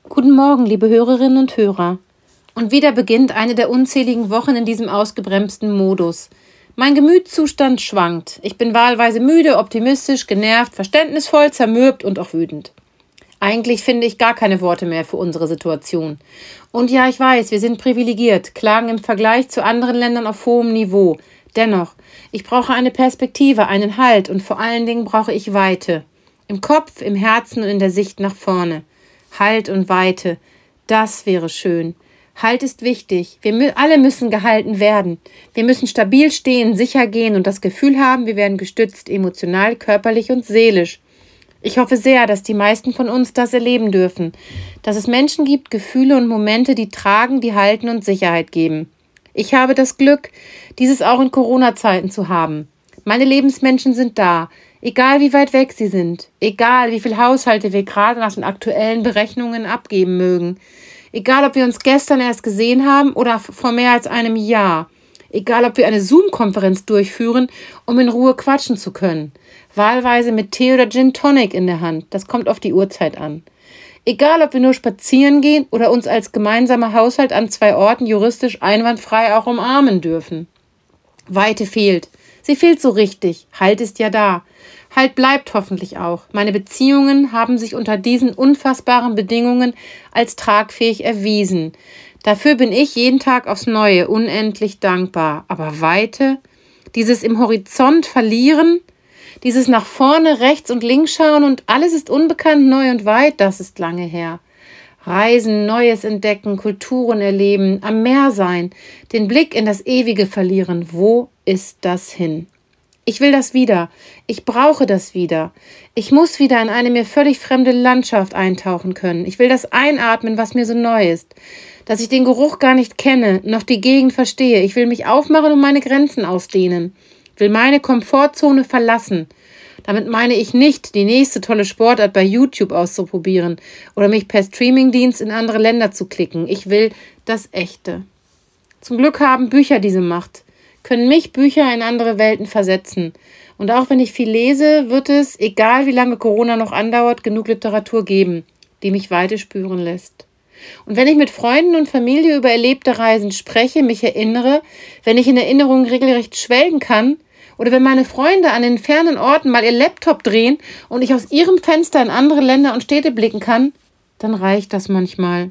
Guten Morgen, liebe Hörerinnen und Hörer. Und wieder beginnt eine der unzähligen Wochen in diesem ausgebremsten Modus. Mein Gemütszustand schwankt. Ich bin wahlweise müde, optimistisch, genervt, verständnisvoll, zermürbt und auch wütend. Eigentlich finde ich gar keine Worte mehr für unsere Situation. Und ja, ich weiß, wir sind privilegiert, klagen im Vergleich zu anderen Ländern auf hohem Niveau. Dennoch, ich brauche eine Perspektive, einen Halt und vor allen Dingen brauche ich Weite. Im Kopf, im Herzen und in der Sicht nach vorne. Halt und Weite, das wäre schön. Halt ist wichtig. Wir alle müssen gehalten werden. Wir müssen stabil stehen, sicher gehen und das Gefühl haben, wir werden gestützt, emotional, körperlich und seelisch. Ich hoffe sehr, dass die meisten von uns das erleben dürfen. Dass es Menschen gibt, Gefühle und Momente, die tragen, die halten und Sicherheit geben. Ich habe das Glück, dieses auch in Corona-Zeiten zu haben. Meine Lebensmenschen sind da, egal wie weit weg sie sind, egal wie viele Haushalte wir gerade nach den aktuellen Berechnungen abgeben mögen, egal ob wir uns gestern erst gesehen haben oder vor mehr als einem Jahr, egal ob wir eine Zoom-Konferenz durchführen, um in Ruhe quatschen zu können, wahlweise mit Tee oder Gin Tonic in der Hand, das kommt auf die Uhrzeit an. Egal, ob wir nur spazieren gehen oder uns als gemeinsamer Haushalt an 2 Orten juristisch einwandfrei auch umarmen dürfen. Weite fehlt. Sie fehlt so richtig. Halt ist ja da. Halt bleibt hoffentlich auch. Meine Beziehungen haben sich unter diesen unfassbaren Bedingungen als tragfähig erwiesen. Dafür bin ich jeden Tag aufs Neue unendlich dankbar. Aber Weite, dieses im Horizont verlieren, dieses nach vorne, rechts und links schauen und alles ist unbekannt, neu und weit, das ist lange her. Reisen, Neues entdecken, Kulturen erleben, am Meer sein, den Blick in das Ewige verlieren. Wo ist das hin? Ich will das wieder. Ich brauche das wieder. Ich muss wieder in eine mir völlig fremde Landschaft eintauchen können. Ich will das einatmen, was mir so neu ist. Dass ich den Geruch gar nicht kenne, noch die Gegend verstehe. Ich will mich aufmachen und meine Grenzen ausdehnen. Will meine Komfortzone verlassen. Damit meine ich nicht, die nächste tolle Sportart bei YouTube auszuprobieren oder mich per Streamingdienst in andere Länder zu klicken. Ich will das Echte. Zum Glück haben Bücher diese Macht, können mich Bücher in andere Welten versetzen. Und auch wenn ich viel lese, wird es, egal wie lange Corona noch andauert, genug Literatur geben, die mich Weite spüren lässt. Und wenn ich mit Freunden und Familie über erlebte Reisen spreche, mich erinnere, wenn ich in Erinnerungen regelrecht schwelgen kann, oder wenn meine Freunde an den fernen Orten mal ihr Laptop drehen und ich aus ihrem Fenster in andere Länder und Städte blicken kann, dann reicht das manchmal.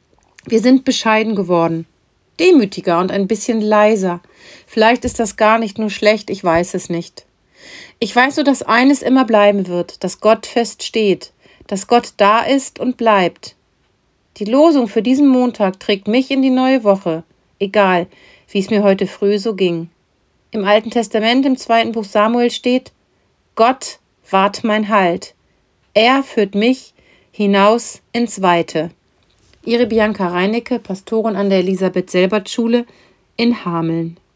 Wir sind bescheiden geworden, demütiger und ein bisschen leiser. Vielleicht ist das gar nicht nur schlecht, ich weiß es nicht. Ich weiß nur, dass eines immer bleiben wird, dass Gott fest steht, dass Gott da ist und bleibt. Die Losung für diesen Montag trägt mich in die neue Woche, egal, wie es mir heute früh so ging. Im Alten Testament, im 2. Buch Samuel steht: Gott ward mein Halt. Er führt mich hinaus ins Weite. Ihre Bianca Reinecke, Pastorin an der Elisabeth-Selbert-Schule in Hameln.